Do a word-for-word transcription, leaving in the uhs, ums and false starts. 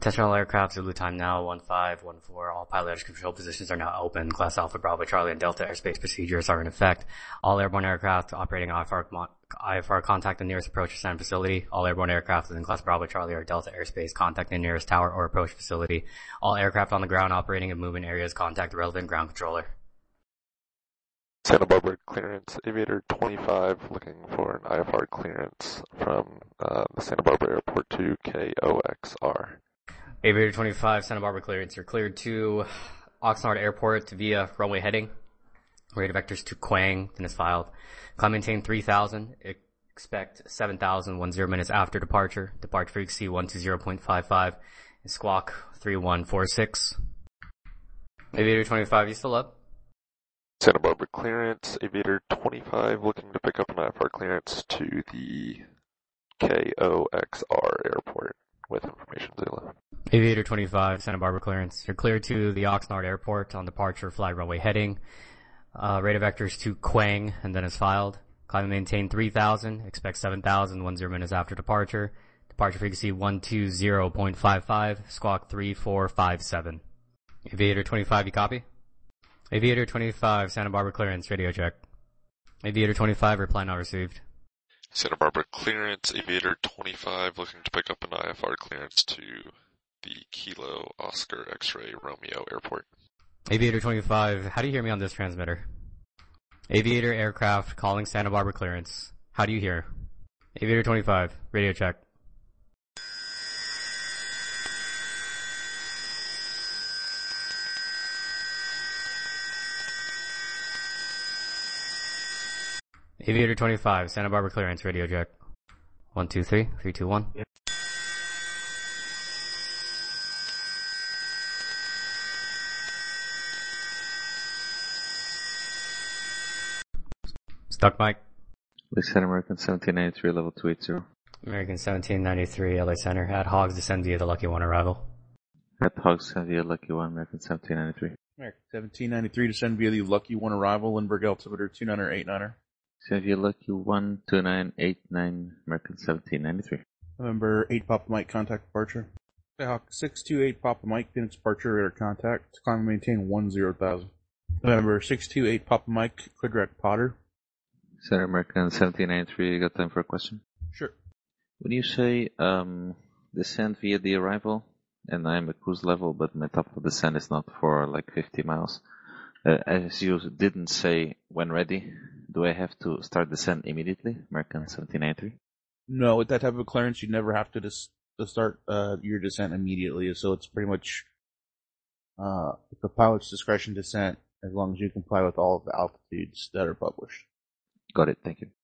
Attention all aircraft, Zulu time now, one five one four. All pilot control positions are now open. Class Alpha, Bravo, Charlie, and Delta airspace procedures are in effect. All airborne aircraft operating I F R, I F R contact the nearest approach descent facility. All airborne aircraft within Class Bravo, Charlie, or Delta airspace contact the nearest tower or approach facility. All aircraft on the ground operating in movement areas contact the relevant ground controller. Santa Barbara clearance, Aviator twenty-five looking for an I F R clearance from uh, the Santa Barbara Airport to K O X R. Aviator twenty-five, Santa Barbara clearance. You're cleared to Oxnard Airport via runway heading. Radar vectors to Quang, then is filed. Climb maintain three thousand. Expect seven thousand ten minutes after departure. Departure frequency one two zero point five five. And squawk three one four six. Aviator twenty-five, you still up? Santa Barbara clearance, Aviator twenty-five looking to pick up an I F R clearance to the K O X R airport with information Zulu. Aviator twenty-five, Santa Barbara clearance. You're cleared to the Oxnard Airport on departure, flag runway heading. Uh, radar vectors to Quang, and then is filed. Climb and maintain three thousand. Expect seven thousand ten minutes after departure. Departure frequency one two zero point five five. Squawk three four five seven. Aviator twenty-five, you copy? Aviator twenty-five, Santa Barbara clearance, radio check. Aviator twenty-five, reply not received. Santa Barbara clearance, Aviator twenty-five looking to pick up an I F R clearance to the Kilo Oscar X-Ray Romeo Airport. Aviator twenty-five, how do you hear me on this transmitter? Aviator aircraft calling Santa Barbara clearance. How do you hear? Aviator twenty-five, radio check. Aviator twenty-five, Santa Barbara clearance, radio check. One, two, three, three, two, one. Yep. Stuck mic. Center American seventeen ninety-three, level two eighty. American seventeen ninety-three, L A Center. At Hogs, descend via the Lucky One arrival. At Hogs, descend via Lucky One, American seventeen ninety-three. American seventeen ninety-three, descend via the Lucky One arrival, Lindbergh altimeter two niner eight niner. Descend via Lucky One, two nine eight nine, American seventeen ninety-three. November eight Papa Mike, contact departure. Skyhawk six two eight Papa Mike, then departure, radar contact. Climb and maintain one zero thousand. November six two eight Papa Mike, clear direct Potter. Center American seventeen ninety-three, you got time for a question? Sure. When you say um, descend via the arrival, and I'm at cruise level, but my top of descent is not for like fifty miles, uh, as you didn't say when ready, do I have to start descent immediately? American seventeen ninety-three? No, with that type of clearance, you never have to, dis- to start uh, your descent immediately, so it's pretty much uh, the pilot's discretion descent as long as you comply with all of the altitudes that are published. Got it, thank you.